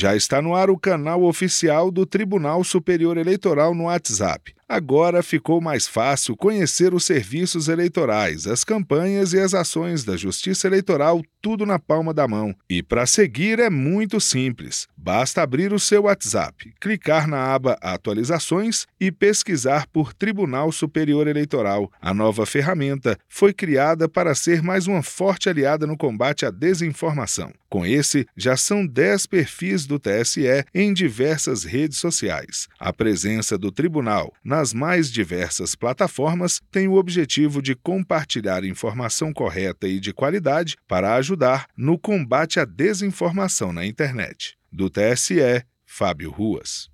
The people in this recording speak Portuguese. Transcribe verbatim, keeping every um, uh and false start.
Já está no ar o canal oficial do Tribunal Superior Eleitoral no WhatsApp. Agora ficou mais fácil conhecer os serviços eleitorais, as campanhas e as ações da Justiça Eleitoral, tudo na palma da mão. E para seguir é muito simples. Basta abrir o seu WhatsApp, clicar na aba Atualizações e pesquisar por Tribunal Superior Eleitoral. A nova ferramenta foi criada para ser mais uma forte aliada no combate à desinformação. Com esse, já são dez perfis do T S E em diversas redes sociais. A presença do tribunal nas mais diversas plataformas tem o objetivo de compartilhar informação correta e de qualidade para ajudar no combate à desinformação na internet. Do T S E, Fábio Ruas.